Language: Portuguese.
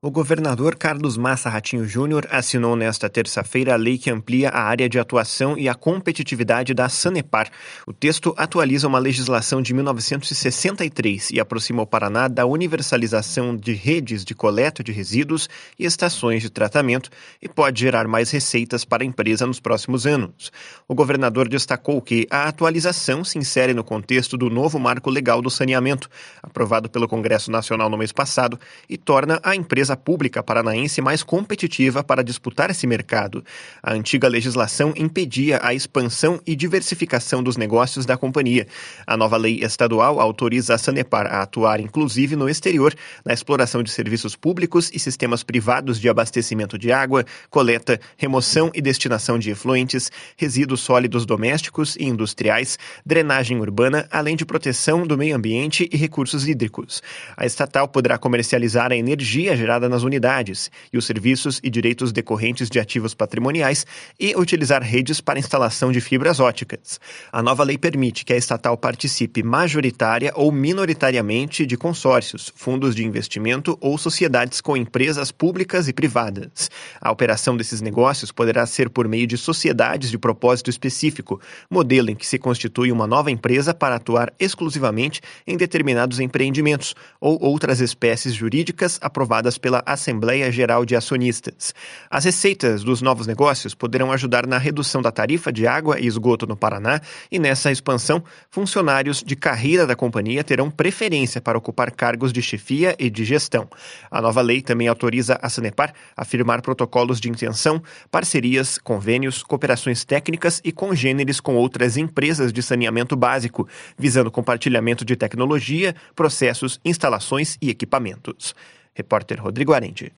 O governador Carlos Massa Ratinho Júnior assinou nesta terça-feira a lei que amplia a área de atuação e a competitividade da Sanepar. O texto atualiza uma legislação de 1963 e aproxima o Paraná da universalização de redes de coleta de resíduos e estações de tratamento e pode gerar mais receitas para a empresa nos próximos anos. O governador destacou que a atualização se insere no contexto do novo Marco Legal do Saneamento, aprovado pelo Congresso Nacional no mês passado, e torna a empresa pública paranaense mais competitiva para disputar esse mercado. A antiga legislação impedia a expansão e diversificação dos negócios da companhia. A nova lei estadual autoriza a Sanepar a atuar inclusive no exterior, na exploração de serviços públicos e sistemas privados de abastecimento de água, coleta, remoção e destinação de efluentes, resíduos sólidos domésticos e industriais, drenagem urbana, além de proteção do meio ambiente e recursos hídricos. A estatal poderá comercializar a energia gerada nas unidades e os serviços e direitos decorrentes de ativos patrimoniais e utilizar redes para instalação de fibras óticas. A nova lei permite que a estatal participe majoritária ou minoritariamente de consórcios, fundos de investimento ou sociedades com empresas públicas e privadas. A operação desses negócios poderá ser por meio de sociedades de propósito específico, modelo em que se constitui uma nova empresa para atuar exclusivamente em determinados empreendimentos ou outras espécies jurídicas aprovadas pela Assembleia Geral de Acionistas. As receitas dos novos negócios poderão ajudar na redução da tarifa de água e esgoto no Paraná e, nessa expansão, funcionários de carreira da companhia terão preferência para ocupar cargos de chefia e de gestão. A nova lei também autoriza a Sanepar a firmar protocolos de intenção, parcerias, convênios, cooperações técnicas e congêneres com outras empresas de saneamento básico, visando compartilhamento de tecnologia, processos, instalações e equipamentos. Repórter Rodrigo Arende.